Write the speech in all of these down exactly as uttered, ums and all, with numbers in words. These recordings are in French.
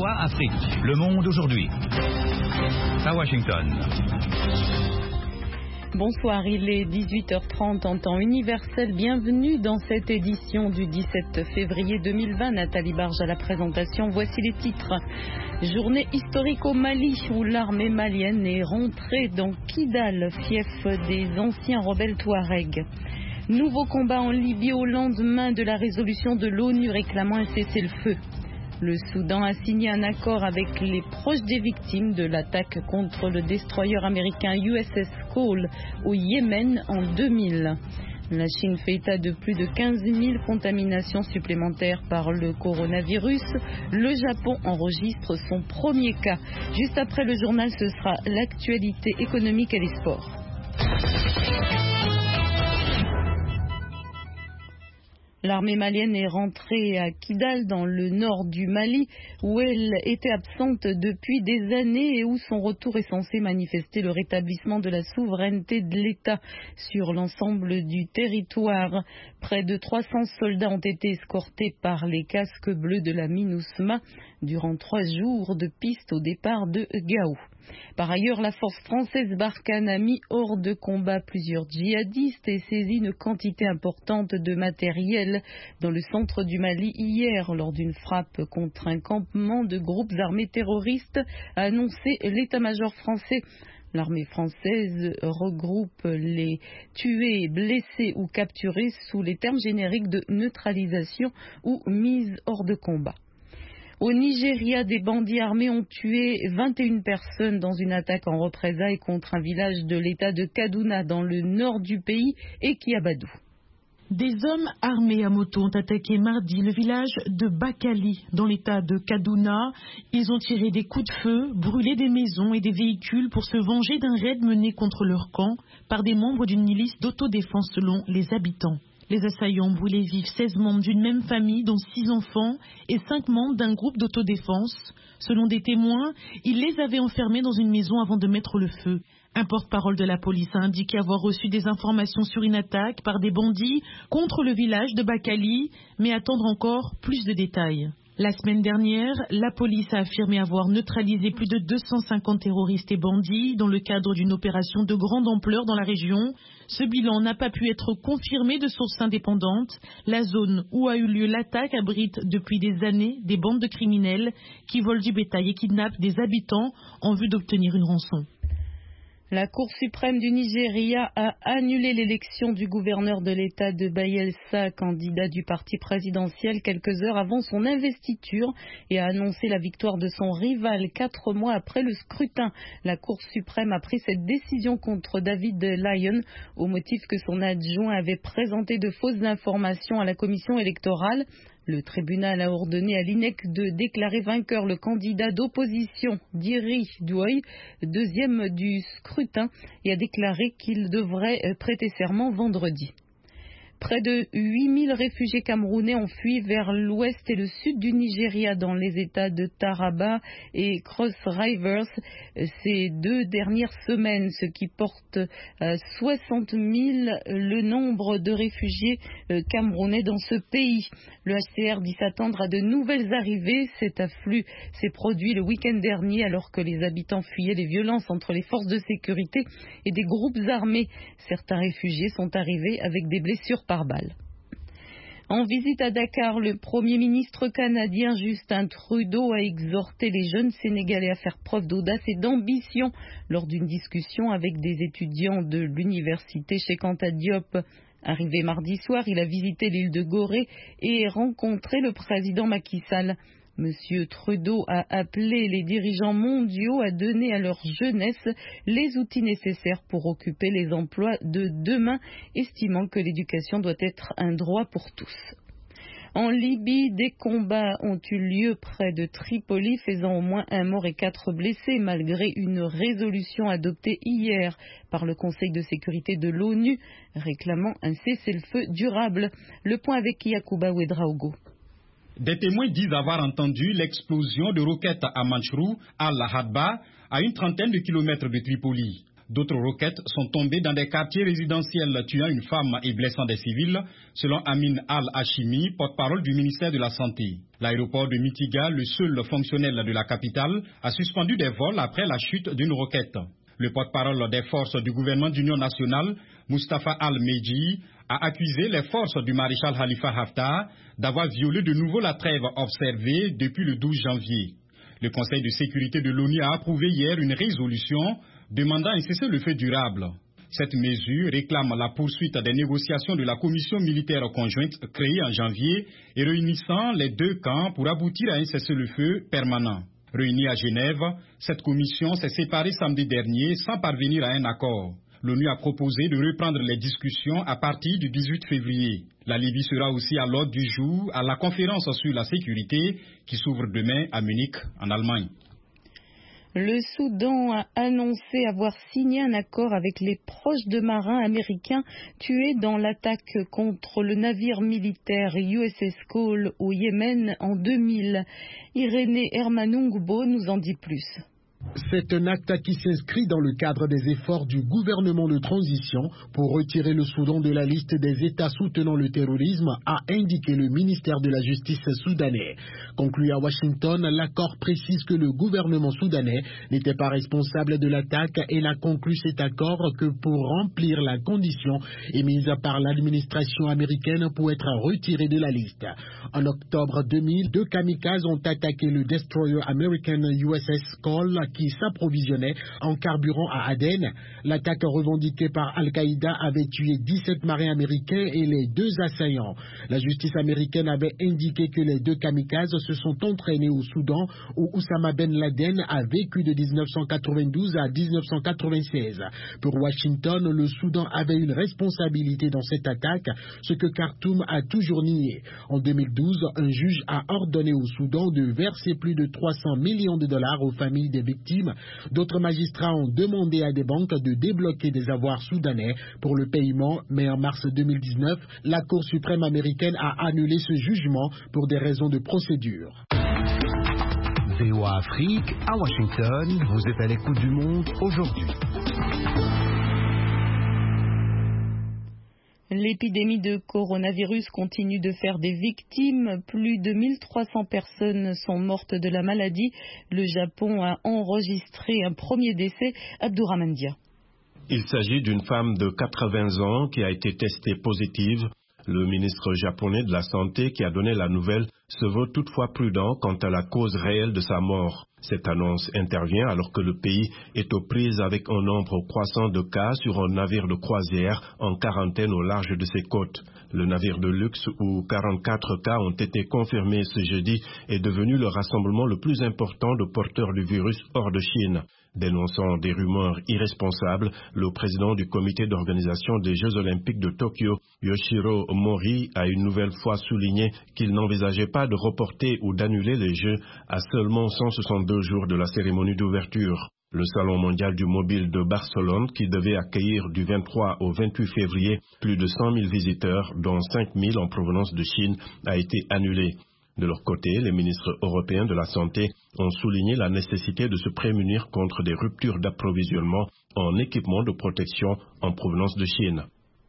V O A Afrique. Le monde aujourd'hui. À Washington. Bonsoir, il est dix-huit heures trente en temps universel. Bienvenue dans cette édition du dix-sept février deux mille vingt. Nathalie Barge à la présentation. Voici les titres. Journée historique au Mali où l'armée malienne est rentrée dans Kidal, fief des anciens rebelles Touaregs. Nouveau combat en Libye au lendemain de la résolution de l'ONU réclamant un cessez-le-feu. Le Soudan a signé un accord avec les proches des victimes de l'attaque contre le destroyer américain U S S Cole au Yémen en deux mille. La Chine fait état de plus de quinze mille contaminations supplémentaires par le coronavirus. Le Japon enregistre son premier cas. Juste après le journal, ce sera l'actualité économique et les sports. L'armée malienne est rentrée à Kidal, dans le nord du Mali, où elle était absente depuis des années et où son retour est censé manifester le rétablissement de la souveraineté de l'État sur l'ensemble du territoire. Près de trois cents soldats ont été escortés par les casques bleus de la MINUSMA durant trois jours de piste au départ de Gao. Par ailleurs, la force française Barkhane a mis hors de combat plusieurs djihadistes et saisi une quantité importante de matériel dans le centre du Mali hier lors d'une frappe contre un campement de groupes armés terroristes, a annoncé l'état-major français. L'armée française regroupe les tués, blessés ou capturés sous les termes génériques de neutralisation ou mise hors de combat. Au Nigeria, des bandits armés ont tué vingt et une personnes dans une attaque en représailles contre un village de l'État de Kaduna dans le nord du pays et Kiabadou. Des hommes armés à moto ont attaqué mardi le village de Bakali dans l'État de Kaduna. Ils ont tiré des coups de feu, brûlé des maisons et des véhicules pour se venger d'un raid mené contre leur camp par des membres d'une milice d'autodéfense selon les habitants. Les assaillants ont brûlé vifs seize membres d'une même famille, dont six enfants, et cinq membres d'un groupe d'autodéfense. Selon des témoins, ils les avaient enfermés dans une maison avant de mettre le feu. Un porte-parole de la police a indiqué avoir reçu des informations sur une attaque par des bandits contre le village de Bakali, mais attendre encore plus de détails. La semaine dernière, la police a affirmé avoir neutralisé plus de deux cent cinquante terroristes et bandits dans le cadre d'une opération de grande ampleur dans la région. Ce bilan n'a pas pu être confirmé de sources indépendantes. La zone où a eu lieu l'attaque abrite depuis des années des bandes de criminels qui volent du bétail et kidnappent des habitants en vue d'obtenir une rançon. La Cour suprême du Nigeria a annulé l'élection du gouverneur de l'État de Bayelsa, candidat du parti présidentiel, quelques heures avant son investiture et a annoncé la victoire de son rival quatre mois après le scrutin. La Cour suprême a pris cette décision contre David Lyon au motif que son adjoint avait présenté de fausses informations à la commission électorale. Le tribunal a ordonné à l'I N E C de déclarer vainqueur le candidat d'opposition, Diri Douai, deuxième du scrutin, et a déclaré qu'il devrait prêter serment vendredi. Près de huit mille réfugiés camerounais ont fui vers l'ouest et le sud du Nigeria dans les États de Taraba et Cross Rivers ces deux dernières semaines, ce qui porte à soixante mille le nombre de réfugiés camerounais dans ce pays. Le H C R dit s'attendre à de nouvelles arrivées. Cet afflux s'est produit le week-end dernier alors que les habitants fuyaient les violences entre les forces de sécurité et des groupes armés. Certains réfugiés sont arrivés avec des blessures par balle. En visite à Dakar, le Premier ministre canadien Justin Trudeau a exhorté les jeunes Sénégalais à faire preuve d'audace et d'ambition lors d'une discussion avec des étudiants de l'université Cheikh Anta Diop. Arrivé mardi soir, il a visité l'île de Gorée et rencontré le président Macky Sall. Monsieur Trudeau a appelé les dirigeants mondiaux à donner à leur jeunesse les outils nécessaires pour occuper les emplois de demain, estimant que l'éducation doit être un droit pour tous. En Libye, des combats ont eu lieu près de Tripoli, faisant au moins un mort et quatre blessés, malgré une résolution adoptée hier par le Conseil de sécurité de l'ONU, réclamant un cessez-le-feu durable. Le point avec Yacouba Ouedraogo. Des témoins disent avoir entendu l'explosion de roquettes à Manchurou, à la Hadba, à une trentaine de kilomètres de Tripoli. D'autres roquettes sont tombées dans des quartiers résidentiels, tuant une femme et blessant des civils, selon Amin Al-Hashimi, porte-parole du ministère de la Santé. L'aéroport de Mitiga, le seul fonctionnel de la capitale, a suspendu des vols après la chute d'une roquette. Le porte-parole des forces du gouvernement d'union nationale, Mustafa Al-Meji, a accusé les forces du maréchal Khalifa Haftar d'avoir violé de nouveau la trêve observée depuis le douze janvier. Le Conseil de sécurité de l'ONU a approuvé hier une résolution demandant un cessez-le-feu durable. Cette mesure réclame la poursuite des négociations de la commission militaire conjointe créée en janvier et réunissant les deux camps pour aboutir à un cessez-le-feu permanent. Réunie à Genève, cette commission s'est séparée samedi dernier sans parvenir à un accord. L'ONU a proposé de reprendre les discussions à partir du dix-huit février. La Libye sera aussi à l'ordre du jour à la conférence sur la sécurité qui s'ouvre demain à Munich, en Allemagne. Le Soudan a annoncé avoir signé un accord avec les proches de marins américains tués dans l'attaque contre le navire militaire U S S Cole au Yémen en deux mille. Irénée Hermanungbo nous en dit plus. C'est un acte qui s'inscrit dans le cadre des efforts du gouvernement de transition pour retirer le Soudan de la liste des États soutenant le terrorisme, a indiqué le ministère de la Justice soudanais. Conclu à Washington, l'accord précise que le gouvernement soudanais n'était pas responsable de l'attaque et n'a conclu cet accord que pour remplir la condition émise par l'administration américaine pour être retiré de la liste. En octobre deux mille, deux kamikazes ont attaqué le destroyer American U S S Cole qui s'approvisionnait en carburant à Aden. L'attaque revendiquée par Al-Qaïda avait tué dix-sept marins américains et les deux assaillants. La justice américaine avait indiqué que les deux kamikazes se sont entraînés au Soudan où Oussama Ben Laden a vécu de mille neuf cent quatre-vingt-douze à mille neuf cent quatre-vingt-seize. Pour Washington, le Soudan avait une responsabilité dans cette attaque, ce que Khartoum a toujours nié. En deux mille douze, un juge a ordonné au Soudan de verser plus de trois cents millions de dollars aux familles des victimes. D'autres magistrats ont demandé à des banques de débloquer des avoirs soudanais pour le paiement, mais en mars deux mille dix-neuf, la Cour suprême américaine a annulé ce jugement pour des raisons de procédure. V O A Afrique, à Washington, vous êtes à l'écoute du monde aujourd'hui. L'épidémie de coronavirus continue de faire des victimes. Plus de mille trois cents personnes sont mortes de la maladie. Le Japon a enregistré un premier décès. Abdourahmane Dia. Il s'agit d'une femme de quatre-vingts ans qui a été testée positive. Le ministre japonais de la Santé qui a donné la nouvelle se veut toutefois prudent quant à la cause réelle de sa mort. Cette annonce intervient alors que le pays est aux prises avec un nombre croissant de cas sur un navire de croisière en quarantaine au large de ses côtes. Le navire de luxe où quarante-quatre cas ont été confirmés ce jeudi est devenu le rassemblement le plus important de porteurs du virus hors de Chine. Dénonçant des rumeurs irresponsables, le président du comité d'organisation des Jeux Olympiques de Tokyo, Yoshiro Mori, a une nouvelle fois souligné qu'il n'envisageait pas de reporter ou d'annuler les Jeux à seulement cent soixante-deux jours de la cérémonie d'ouverture. Le Salon mondial du mobile de Barcelone, qui devait accueillir du vingt-trois au vingt-huit février plus de cent mille visiteurs, dont cinq mille en provenance de Chine, a été annulé. De leur côté, les ministres européens de la Santé ont souligné la nécessité de se prémunir contre des ruptures d'approvisionnement en équipements de protection en provenance de Chine.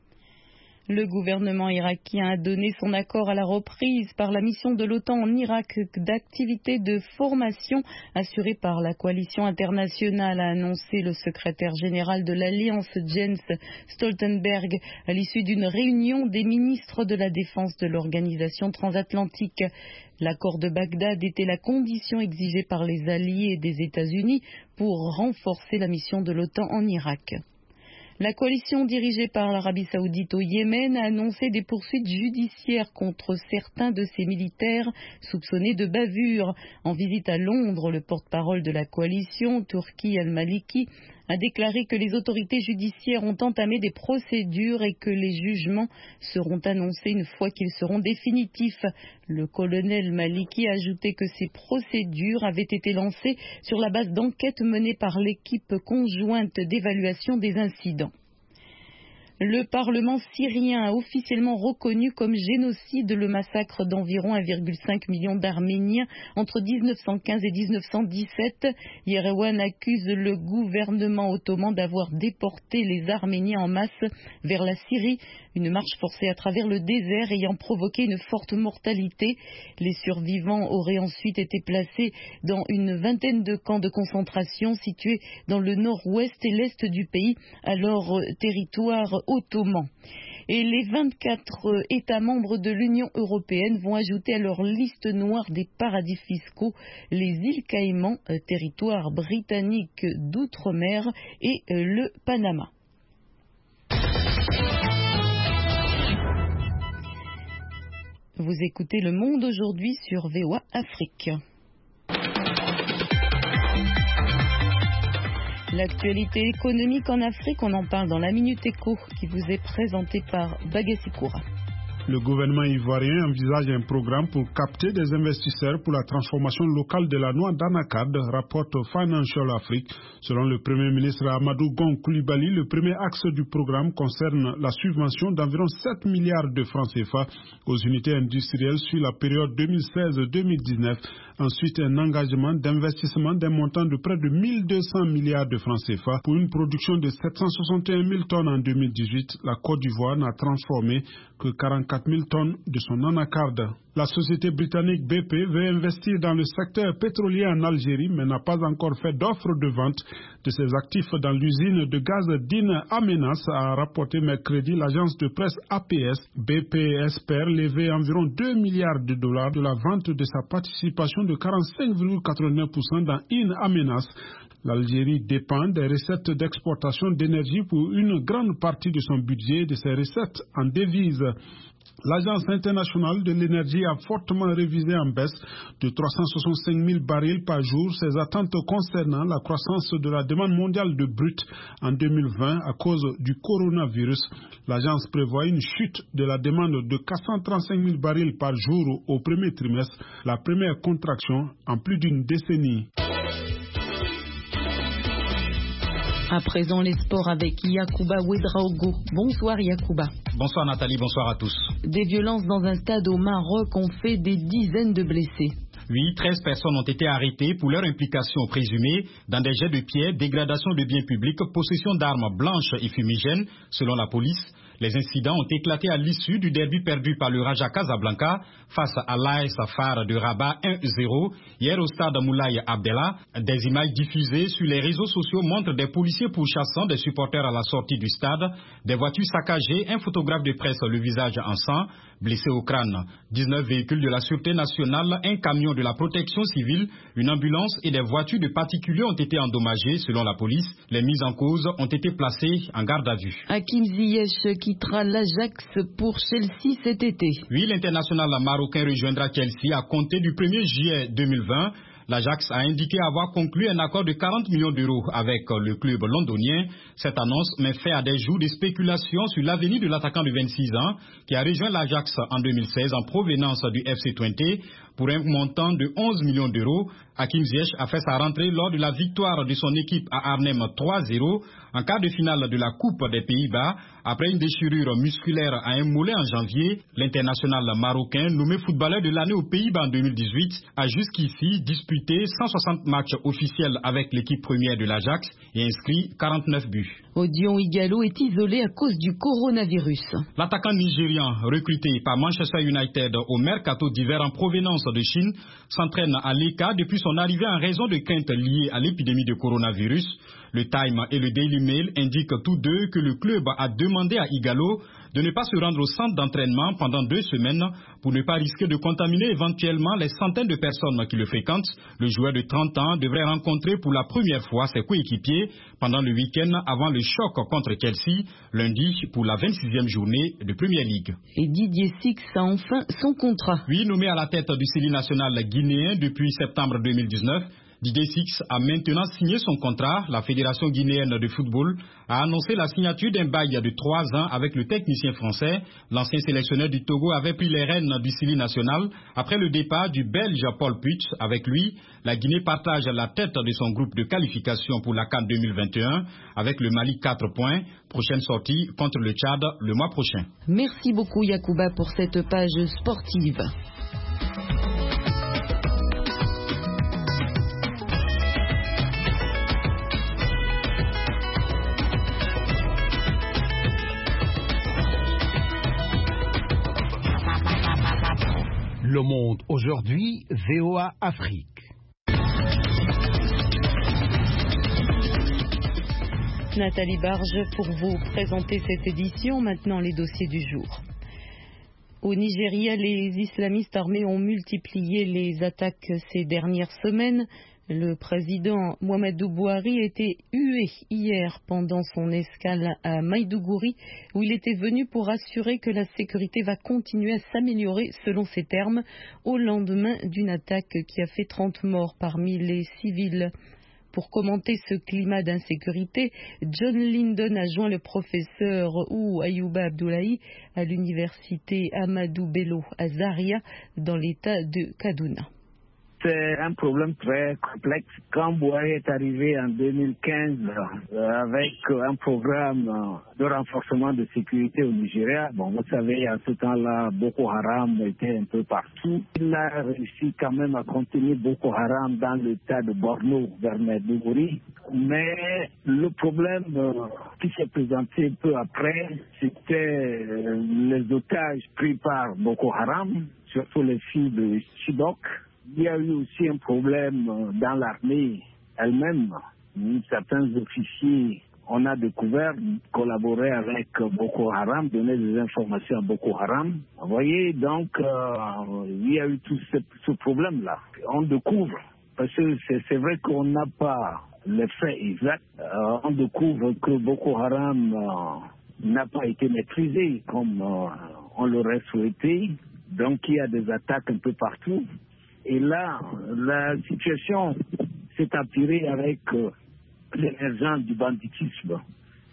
Le gouvernement irakien a donné son accord à la reprise par la mission de l'OTAN en Irak d'activités de formation assurées par la coalition internationale, a annoncé le secrétaire général de l'Alliance Jens Stoltenberg à l'issue d'une réunion des ministres de la Défense de l'organisation transatlantique. L'accord de Bagdad était la condition exigée par les alliés des États-Unis pour renforcer la mission de l'OTAN en Irak. La coalition dirigée par l'Arabie Saoudite au Yémen a annoncé des poursuites judiciaires contre certains de ses militaires soupçonnés de bavure. En visite à Londres, le porte-parole de la coalition, Turki Al-Maliki, a déclaré que les autorités judiciaires ont entamé des procédures et que les jugements seront annoncés une fois qu'ils seront définitifs. Le colonel Maliki a ajouté que ces procédures avaient été lancées sur la base d'enquêtes menées par l'équipe conjointe d'évaluation des incidents. Le Parlement syrien a officiellement reconnu comme génocide le massacre d'environ un virgule cinq million d'Arméniens entre mille neuf cent quinze et mille neuf cent dix-sept. Yerevan accuse le gouvernement ottoman d'avoir déporté les Arméniens en masse vers la Syrie, une marche forcée à travers le désert ayant provoqué une forte mortalité. Les survivants auraient ensuite été placés dans une vingtaine de camps de concentration situés dans le nord-ouest et l'est du pays, alors territoire ottoman. Et les vingt-quatre États membres de l'Union européenne vont ajouter à leur liste noire des paradis fiscaux les îles Caïmans, territoire britannique d'outre-mer, et le Panama. Vous écoutez Le Monde aujourd'hui sur V O A Afrique. L'actualité économique en Afrique, on en parle dans la Minute Éco qui vous est présentée par Bagassi Koura. Le gouvernement ivoirien envisage un programme pour capter des investisseurs pour la transformation locale de la noix d'anacarde, rapporte Financial Afrique. Selon le Premier ministre Amadou Gon Coulibaly, le premier axe du programme concerne la subvention d'environ sept milliards de francs C F A aux unités industrielles sur la période deux mille seize deux mille dix-neuf. Ensuite, un engagement d'investissement d'un montant de près de mille deux cents milliards de francs C F A pour une production de sept cent soixante et un mille tonnes en deux mille dix-huit. La Côte d'Ivoire n'a transformé que quarante-quatre mille tonnes de son anacarde. La société britannique B P veut investir dans le secteur pétrolier en Algérie, mais n'a pas encore fait d'offre de vente de ses actifs dans l'usine de gaz d'In Amenas, a rapporté mercredi l'agence de presse A P S. B P espère lever environ deux milliards de dollars de la vente de sa participation de quarante-cinq virgule quatre-vingt-neuf pour cent dans In Amenas. L'Algérie dépend des recettes d'exportation d'énergie pour une grande partie de son budget et de ses recettes en devises. L'Agence internationale de l'énergie a fortement révisé en baisse de trois cent soixante-cinq mille barils par jour ses attentes concernant la croissance de la demande mondiale de brut en deux mille vingt à cause du coronavirus. L'agence prévoit une chute de la demande de quatre cent trente-cinq mille barils par jour au premier trimestre, la première contraction en plus d'une décennie. À présent, les sports avec Yacouba Ouedraogo. Bonsoir Yacouba. Bonsoir Nathalie, bonsoir à tous. Des violences dans un stade au Maroc ont fait des dizaines de blessés. Oui, treize personnes ont été arrêtées pour leur implication présumée dans des jets de pierre, dégradation de biens publics, possession d'armes blanches et fumigènes, selon la police. Les incidents ont éclaté à l'issue du derby perdu par le Raja Casablanca face à l'A S F A R de Rabat un zéro hier au stade Moulay Abdellah. Des images diffusées sur les réseaux sociaux montrent des policiers pourchassant des supporters à la sortie du stade, des voitures saccagées, un photographe de presse le visage en sang, blessé au crâne, dix-neuf véhicules de la Sûreté nationale, un camion de la protection civile, une ambulance et des voitures de particuliers ont été endommagées selon la police. Les mises en cause ont été placées en garde à vue. Hakim Ziyech quittera l'Ajax pour Chelsea cet été. Oui, l'international marocain rejoindra Chelsea à compter du premier juillet deux mille vingt. L'Ajax a indiqué avoir conclu un accord de quarante millions d'euros avec le club londonien. Cette annonce met fin à des jours de spéculation sur l'avenir de l'attaquant de vingt-six ans qui a rejoint l'Ajax en deux mille seize en provenance du F C vingt pour un montant de onze millions d'euros. Hakim Ziyech a fait sa rentrée lors de la victoire de son équipe à Arnhem trois zéro en quart de finale de la Coupe des Pays-Bas. Après une déchirure musculaire à un mollet en janvier, l'international marocain, nommé footballeur de l'année aux Pays-Bas en deux mille dix-huit, a jusqu'ici disputé cent soixante matchs officiels avec l'équipe première de l'Ajax et inscrit quarante-neuf buts. Odion Ighalo est isolé à cause du coronavirus. L'attaquant nigérian, recruté par Manchester United au mercato d'hiver en provenance de Chine, s'entraîne à l'E C A depuis son arrivée en raison de craintes liées à l'épidémie de coronavirus. Le Time et le Daily Mail indiquent tous deux que le club a demandé à Ighalo de ne pas se rendre au centre d'entraînement pendant deux semaines pour ne pas risquer de contaminer éventuellement les centaines de personnes qui le fréquentent. Le joueur de trente ans devrait rencontrer pour la première fois ses coéquipiers pendant le week-end avant le choc contre Chelsea, lundi pour la vingt-sixième journée de Premier League. Et Didier Six a enfin son contrat. Oui, nommé à la tête du C E L I national guinéen depuis septembre deux mille dix-neuf, Didier Six a maintenant signé son contrat. La Fédération guinéenne de football a annoncé la signature d'un bail de trois ans avec le technicien français. L'ancien sélectionneur du Togo avait pris les rênes jeunes du Sili national après le départ du Belge Paul Puig. Avec lui, la Guinée partage la tête de son groupe de qualification pour la CAN deux mille vingt et un avec le Mali quatre points. Prochaine sortie contre le Tchad le mois prochain. Merci beaucoup Yacouba pour cette page sportive. Le Monde aujourd'hui, V O A Afrique. Nathalie Barge pour vous présenter cette édition. Maintenant les dossiers du jour. Au Nigeria, les islamistes armés ont multiplié les attaques ces dernières semaines. Le président Muhammadu Buhari a été hué hier pendant son escale à Maïdougouri, où il était venu pour assurer que la sécurité va continuer à s'améliorer, selon ses termes, au lendemain d'une attaque qui a fait trente morts parmi les civils. Pour commenter ce climat d'insécurité, John Lyndon a joint le professeur Ou Ayouba Abdoulaye à l'université Amadou Bello à Zaria, dans l'état de Kaduna. C'est un problème très complexe. Quand Buhari est arrivé en deux mille quinze euh, avec un programme de renforcement de sécurité au Nigeria, bon, vous savez, à ce temps-là, Boko Haram était un peu partout. Il a réussi quand même à contenir Boko Haram dans l'état de Borno, vers Maiduguri. Mais le problème euh, qui s'est présenté peu après, c'était euh, les otages pris par Boko Haram, surtout les filles de Chibok. Il y a eu aussi un problème dans l'armée elle-même. Certains officiers, on a découvert, collaborer avec Boko Haram, donner des informations à Boko Haram. Vous voyez, donc, euh, il y a eu tout ce, ce problème-là. On découvre, parce que c'est, c'est vrai qu'on n'a pas les faits exacts, euh, on découvre que Boko Haram euh, n'a pas été maîtrisé comme euh, on l'aurait souhaité. Donc, il y a des attaques un peu partout. Et là, la situation s'est empirée avec euh, l'émergence du banditisme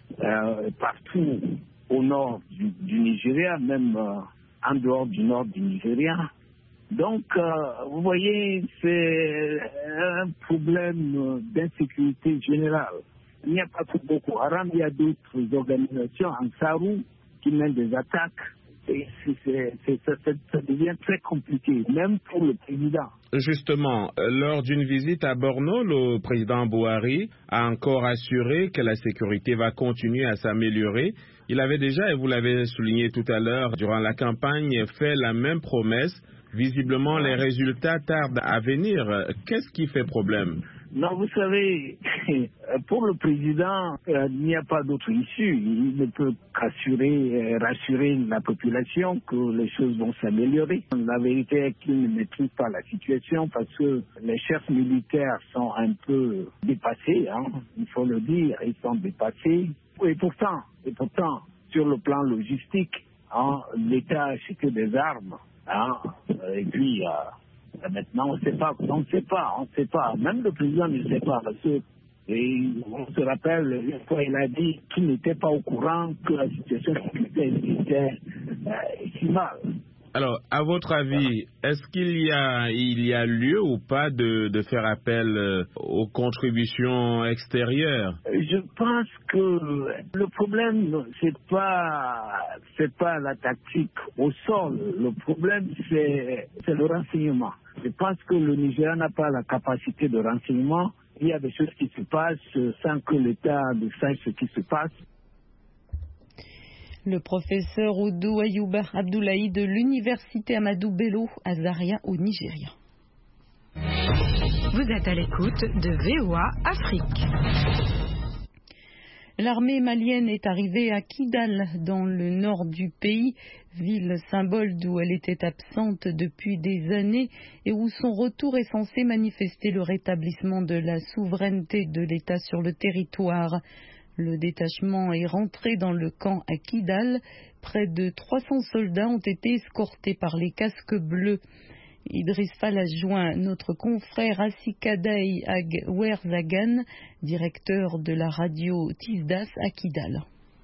euh, partout au nord du, du Nigeria, même euh, en dehors du nord du Nigeria. Donc, euh, vous voyez, c'est un problème d'insécurité générale. Il n'y a pas que Boko Haram, il y a d'autres organisations en Sarou qui mènent des attaques. Et c'est, c'est, ça, ça devient très compliqué, même pour le président. Justement, lors d'une visite à Borno, le président Buhari a encore assuré que la sécurité va continuer à s'améliorer. Il avait déjà, et vous l'avez souligné tout à l'heure, durant la campagne, fait la même promesse. Visiblement, les résultats tardent à venir. Qu'est-ce qui fait problème? Non, vous savez, pour le président, euh, il n'y a pas d'autre issue. Il ne peut qu'assurer, euh, rassurer la population que les choses vont s'améliorer. La vérité est qu'il ne maîtrise pas la situation parce que les chefs militaires sont un peu dépassés, hein, il faut le dire, ils sont dépassés. Et pourtant, et pourtant, sur le plan logistique, hein, l'État a acheté des armes, hein, et puis... Euh, Maintenant, on ne sait pas, on ne sait pas, on ne sait pas. Même le président ne sait pas, parce que, et on se rappelle, une fois il a dit qu'il n'était pas au courant que la situation était, était euh, si mal. Alors, à votre avis, est-ce qu'il y a, il y a lieu ou pas de, de faire appel euh, aux contributions extérieures? Je pense que le problème, c'est pas, c'est pas la tactique au sol. Le problème, c'est, c'est le renseignement. Je pense que le Nigeria n'a pas la capacité de renseignement. Il y a des choses qui se passent sans que l'État ne sache ce qui se passe. Le professeur Oudou Ayouba Abdoulaye de l'université Amadou Bello à Zaria au Nigeria. Vous êtes à l'écoute de V O A Afrique. L'armée malienne est arrivée à Kidal, dans le nord du pays, ville symbole d'où elle était absente depuis des années et où son retour est censé manifester le rétablissement de la souveraineté de l'État sur le territoire. Le détachement est rentré dans le camp à Kidal. Près de trois cents soldats ont été escortés par les casques bleus. Idriss Fall a joint notre confrère Assikadei Agwerzagan, directeur de la radio Tisdas à Kidal.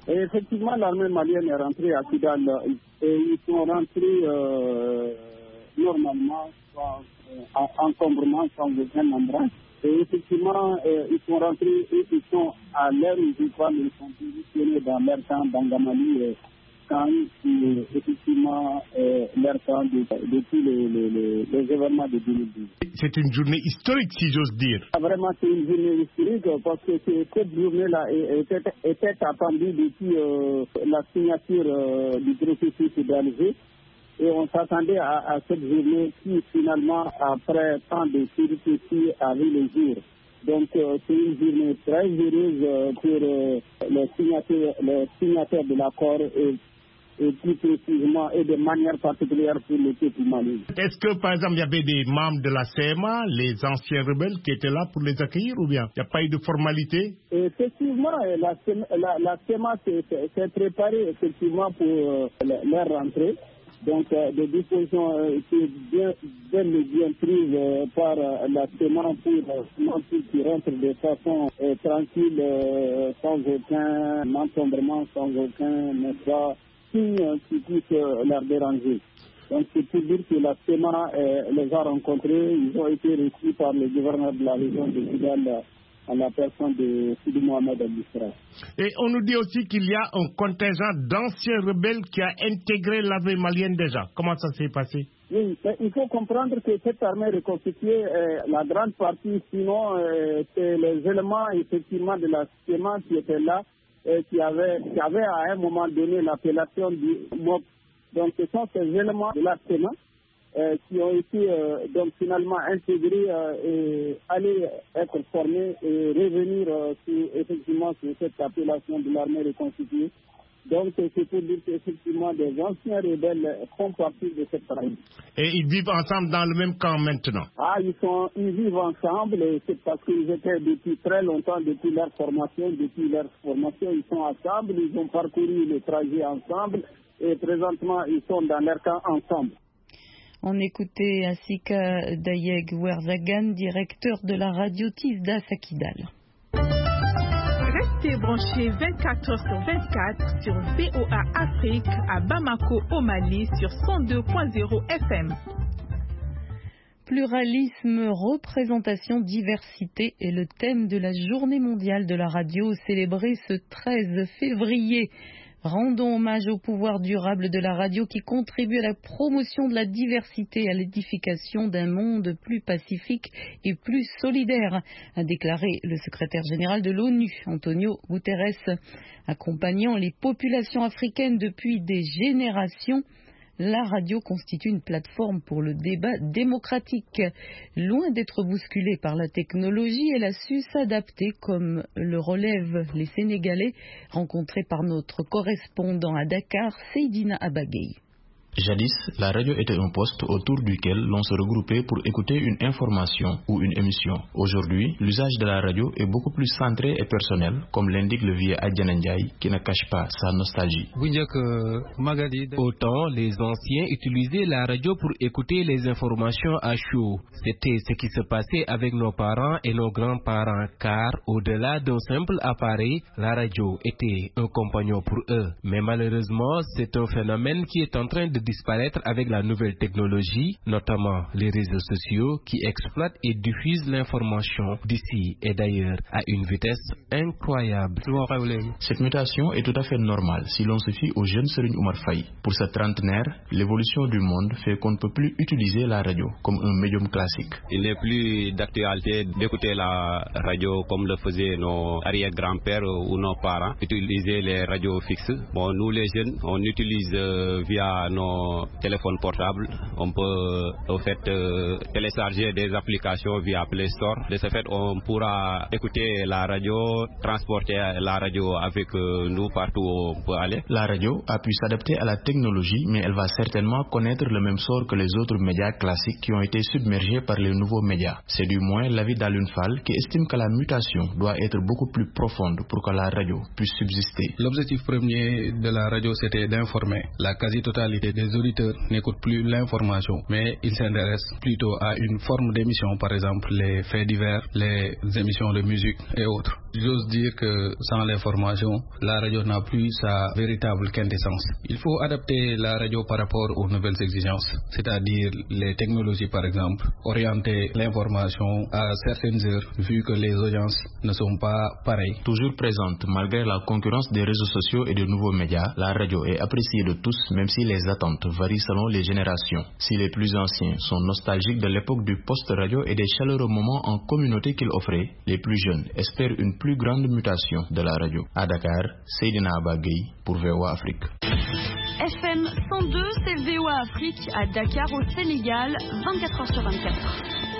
Et effectivement, l'armée malienne est rentrée à Kidal et ils sont rentrés euh, normalement, sans euh, encombrement, sans aucun embrase. Et effectivement, euh, ils sont rentrés et ils sont à l'air où je crois ils sont positionnés dans leur camp d'Angamali euh, quand euh, effectivement euh, leur camp de, de tous les, les, les, les événements de deux mille douze. C'est une journée historique, si j'ose dire. Vraiment, c'est une journée historique parce que cette journée-là était, était attendue depuis euh, la signature euh, du processus d'Alger. Et on s'attendait à, à cette journée qui, finalement, après tant de péripéties, a vu le jour. Donc, euh, c'est une journée très heureuse euh, pour euh, les, signataires, les signataires de l'accord et, et plus précisément et de manière particulière pour le peuple malien. Est-ce que, par exemple, il y avait des membres de la C M A, les anciens rebelles, qui étaient là pour les accueillir ou bien il n'y a pas eu de formalité? Effectivement, la, la, la C M A s'est préparée effectivement pour euh, leur rentrée. Donc, euh, des dispositions euh, qui bien, bien, bien prises euh, par euh, la C M A pour euh, qui rentrent de façon euh, tranquille, euh, sans aucun encombrement, sans aucun pas, signe qui puisse euh, leur déranger. Donc, c'est pour dire que la C M A euh, les a rencontrés, ils ont été reçus par le gouverneur de la région de Kidal, à la personne de Sidi Mohamed Al-Bisra. Et on nous dit aussi qu'il y a un contingent d'anciens rebelles qui a intégré l'armée malienne déjà. Comment ça s'est passé? Oui, il faut comprendre que cette armée reconstituée, euh, la grande partie, sinon, euh, c'est les éléments effectivement de la C M A qui étaient là, et qui avaient, qui avaient à un moment donné l'appellation du M O B. Donc ce sont ces éléments de la C M A Euh, qui ont été euh, donc finalement intégrés euh, et aller être formés et revenir euh, sur, effectivement sur cette appellation de l'armée reconstituée. Donc c'est pour dire qu'effectivement des anciens rebelles font partie de cette armée. Et ils vivent ensemble dans le même camp maintenant? Ah, ils, sont, ils vivent ensemble et c'est parce qu'ils étaient depuis très longtemps, depuis leur formation, depuis leur formation, ils sont ensemble, ils ont parcouru le trajet ensemble et présentement ils sont dans leur camp ensemble. On écoutait Asika Dayeg Werzagan, directeur de la radio Tisda Sakidal. Restez branchés vingt-quatre heures sur vingt-quatre sur V O A Afrique à Bamako au Mali sur cent deux point zéro F M. Pluralisme, représentation, diversité est le thème de la Journée mondiale de la radio célébrée ce treize février. Rendons hommage au pouvoir durable de la radio qui contribue à la promotion de la diversité et à l'édification d'un monde plus pacifique et plus solidaire, a déclaré le secrétaire général de l'ONU, Antonio Guterres. Accompagnant les populations africaines depuis des générations, la radio constitue une plateforme pour le débat démocratique. Loin d'être bousculée par la technologie, elle a su s'adapter, comme le relèvent les Sénégalais rencontrés par notre correspondant à Dakar, Seydina Abagay. Jadis, la radio était un poste autour duquel l'on se regroupait pour écouter une information ou une émission. Aujourd'hui, l'usage de la radio est beaucoup plus centré et personnel, comme l'indique le vieux Adjana Ndiaye, qui ne cache pas sa nostalgie. Autant les anciens utilisaient la radio pour écouter les informations à chaud. C'était ce qui se passait avec nos parents et nos grands-parents, car au-delà d'un simple appareil, la radio était un compagnon pour eux. Mais malheureusement, c'est un phénomène qui est en train de disparaître avec la nouvelle technologie, notamment les réseaux sociaux qui exploitent et diffusent l'information d'ici et d'ailleurs à une vitesse incroyable. Cette mutation est tout à fait normale si l'on se fie au jeune Serigne Oumar Faye. Pour ce trentenaire, l'évolution du monde fait qu'on ne peut plus utiliser la radio comme un médium classique. Il n'est plus d'actualité d'écouter la radio comme le faisaient nos arrière-grands-pères ou nos parents, utiliser les radios fixes. Bon, nous les jeunes, on utilise euh, via nos téléphones portables, on peut au fait euh, télécharger des applications via Play Store. De ce fait, on pourra écouter la radio, transporter la radio avec euh, nous partout où on peut aller. La radio a pu s'adapter à la technologie, mais elle va certainement connaître le même sort que les autres médias classiques qui ont été submergés par les nouveaux médias. C'est du moins l'avis d'Alun Fall qui estime que la mutation doit être beaucoup plus profonde pour que la radio puisse subsister. L'objectif premier de la radio, c'était d'informer. La quasi-totalité des Les auditeurs n'écoutent plus l'information, mais ils s'intéressent plutôt à une forme d'émission, par exemple les faits divers, les émissions de musique et autres. J'ose dire que sans l'information, la radio n'a plus sa véritable quintessence. Il faut adapter la radio par rapport aux nouvelles exigences, c'est-à-dire les technologies par exemple, orienter l'information à certaines heures vu que les audiences ne sont pas pareilles. Toujours présente malgré la concurrence des réseaux sociaux et de nouveaux médias, la radio est appréciée de tous même si les attentes varient selon les générations. Si les plus anciens sont nostalgiques de l'époque du post-radio et des chaleureux moments en communauté qu'il offrait, les plus jeunes espèrent une plus grande mutation de la radio. À Dakar, Seydina Abagui pour V O A Afrique. F M cent deux, c'est V O A Afrique à Dakar au Sénégal, vingt-quatre heures sur vingt-quatre.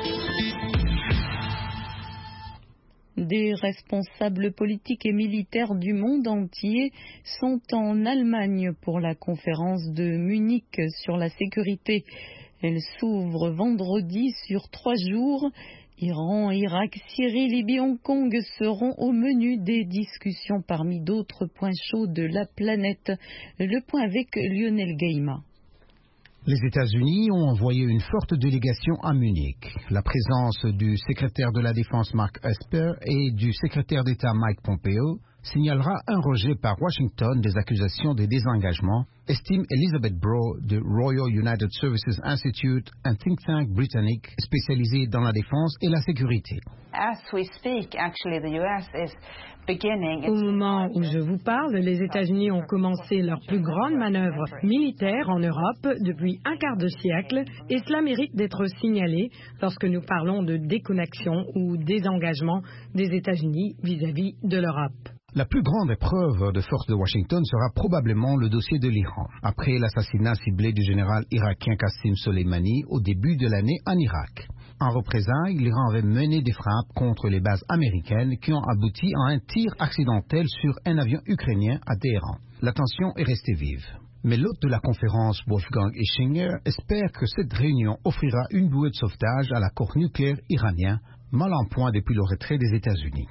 Des responsables politiques et militaires du monde entier sont en Allemagne pour la conférence de Munich sur la sécurité. Elle s'ouvre vendredi sur trois jours. Iran, Irak, Syrie, Libye, Hong Kong seront au menu des discussions parmi d'autres points chauds de la planète. Le point avec Lionel Gaïma. Les États-Unis ont envoyé une forte délégation à Munich. La présence du secrétaire de la Défense Mark Esper et du secrétaire d'État Mike Pompeo signalera un rejet par Washington des accusations de désengagement, estime Elizabeth Brough du Royal United Services Institute, un think tank britannique spécialisé dans la défense et la sécurité. As we speak, actually, the U S is beginning. Au moment où je vous parle, les États-Unis ont commencé leur plus grande manœuvre militaire en Europe depuis un quart de siècle et cela mérite d'être signalé lorsque nous parlons de déconnexion ou désengagement des États-Unis vis-à-vis de l'Europe. La plus grande épreuve de force de Washington sera probablement le dossier de l'Iran, après l'assassinat ciblé du général irakien Qassim Soleimani au début de l'année en Irak. En représailles, l'Iran avait mené des frappes contre les bases américaines qui ont abouti à un tir accidentel sur un avion ukrainien à Téhéran. La tension est restée vive. Mais l'hôte de la conférence, Wolfgang Ischinger, espère que cette réunion offrira une bouée de sauvetage à l'accord nucléaire iranien, mal en point depuis le retrait des États-Unis.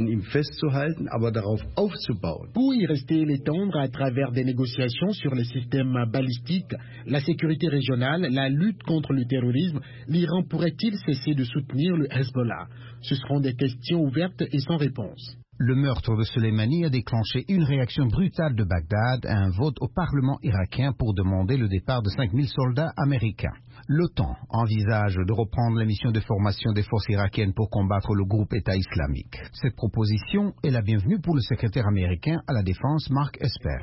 Pour y rester et l'étendre à travers des négociations sur les systèmes balistiques, la sécurité régionale, la lutte contre le terrorisme, l'Iran pourrait-il cesser de soutenir le Hezbollah? Ce seront des questions ouvertes et sans réponse. Le meurtre de Soleimani a déclenché une réaction brutale de Bagdad à un vote au Parlement irakien pour demander le départ de cinq mille soldats américains. L'OTAN envisage de reprendre la mission de formation des forces irakiennes pour combattre le groupe État islamique. Cette proposition est la bienvenue pour le secrétaire américain à la défense Mark Esper.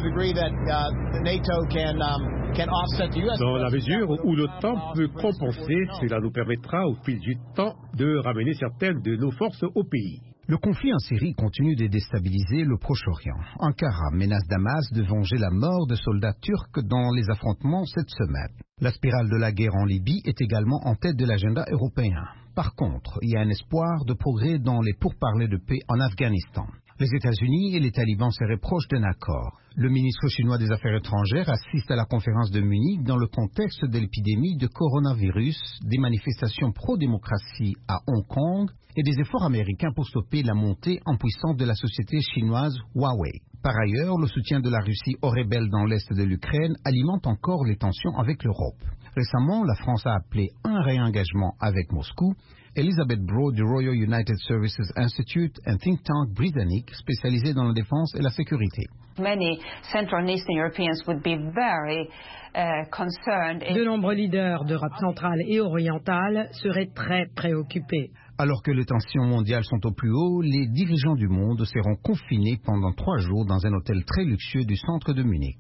Dans la mesure où l'OTAN peut compenser, cela nous permettra au fil du temps de ramener certaines de nos forces au pays. Le conflit en Syrie continue de déstabiliser le Proche-Orient. Ankara menace Damas de venger la mort de soldats turcs dans les affrontements cette semaine. La spirale de la guerre en Libye est également en tête de l'agenda européen. Par contre, il y a un espoir de progrès dans les pourparlers de paix en Afghanistan. Les États-Unis et les talibans seraient proches d'un accord. Le ministre chinois des Affaires étrangères assiste à la conférence de Munich dans le contexte de l'épidémie de coronavirus, des manifestations pro-démocratie à Hong Kong et des efforts américains pour stopper la montée en puissance de la société chinoise Huawei. Par ailleurs, le soutien de la Russie aux rebelles dans l'est de l'Ukraine alimente encore les tensions avec l'Europe. Récemment, la France a appelé un réengagement avec Moscou. Elizabeth Brough du Royal United Services Institute, un think tank britannique spécialisé dans la défense et la sécurité. Many Central and Eastern Europeans would be very uh, concerned. De nombreux leaders d'Europe centrale et orientale seraient très préoccupés. Alors que les tensions mondiales sont au plus haut, les dirigeants du monde seront confinés pendant trois jours dans un hôtel très luxueux du centre de Munich.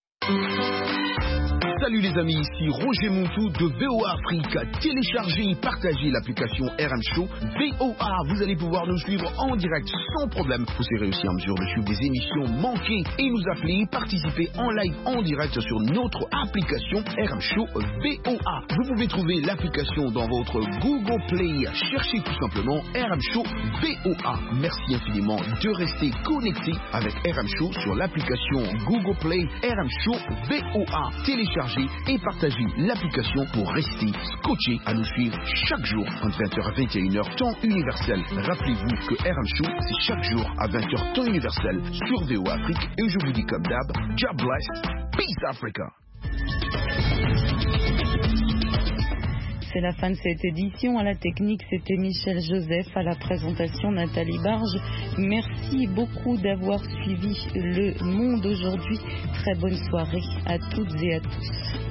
Salut les amis, ici Roger Montou de V O A Afrique. Téléchargez et partagez l'application R M Show V O A. Vous allez pouvoir nous suivre en direct sans problème. Vous serez aussi en mesure de suivre des émissions manquées et nous appeler et participer en live en direct sur notre application R M Show V O A. Vous pouvez trouver l'application dans votre Google Play. Cherchez tout simplement R M Show V O A. Merci infiniment de rester connecté avec R M Show sur l'application Google Play R M Show V O A. Téléchargez et partagez l'application pour rester scotché à nous suivre chaque jour entre vingt heures à vingt et une heures temps universel. Rappelez-vous que R M Show c'est chaque jour à vingt heures temps universel sur V O A Afrique et je vous dis comme d'hab, God bless, peace Africa. c'est la fin de cette édition. À la technique, c'était Michel Joseph. À la présentation, Nathalie Barge. Merci beaucoup d'avoir suivi Le Monde aujourd'hui. Très bonne soirée à toutes et à tous.